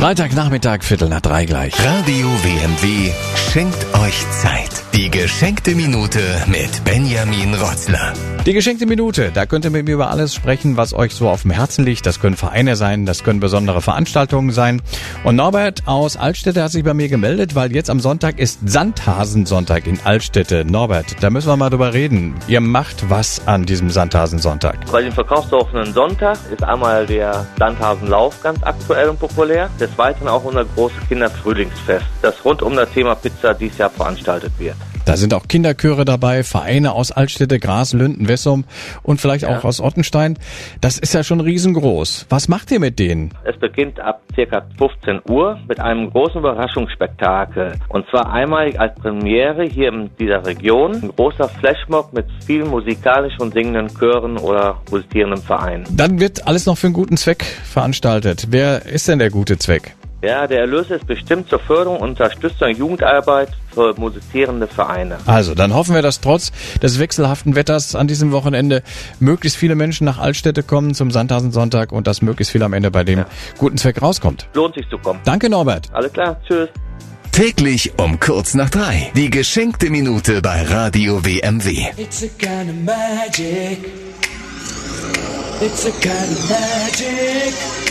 Freitagnachmittag, 2:45 gleich. Radio WMW schenkt euch Zeit. Die geschenkte Minute mit Benjamin Rotzler. Die geschenkte Minute, da könnt ihr mit mir über alles sprechen, was euch so auf dem Herzen liegt. Das können Vereine sein, das können besondere Veranstaltungen sein. Und Norbert aus Altstätte hat sich bei mir gemeldet, weil jetzt am Sonntag ist Sandhasensonntag in Altstätte. Norbert, da müssen wir mal drüber reden. Ihr macht was an diesem Sandhasensonntag? Bei den verkaufsoffenen Sonntag ist einmal der Sandhasenlauf ganz aktuell und populär. Des Weiteren auch unser großes Kinderfrühlingsfest, das rund um das Thema Pizza dieses Jahr veranstaltet wird. Da sind auch Kinderchöre dabei, Vereine aus Altstätte, Gras, Lünden, Wessum und vielleicht auch aus Ottenstein. Das ist ja schon riesengroß. Was macht ihr mit denen? Es beginnt ab ca. 15 Uhr mit einem großen Überraschungsspektakel. Und zwar einmalig als Premiere hier in dieser Region. Ein großer Flashmob mit vielen musikalisch und singenden Chören oder musizierenden Vereinen. Dann wird alles noch für einen guten Zweck veranstaltet. Wer ist denn der gute Zweck? Ja, der Erlös ist bestimmt zur Förderung und Unterstützung der Jugendarbeit für musizierende Vereine. Also, dann hoffen wir, dass trotz des wechselhaften Wetters an diesem Wochenende möglichst viele Menschen nach Altstätte kommen zum Sandhasensonntag und dass möglichst viel am Ende bei dem guten Zweck rauskommt. Lohnt sich zu kommen. Danke, Norbert. Alles klar, tschüss. Täglich um 2:45. Die geschenkte Minute bei Radio WMW. It's a kind of magic. It's a kind of magic.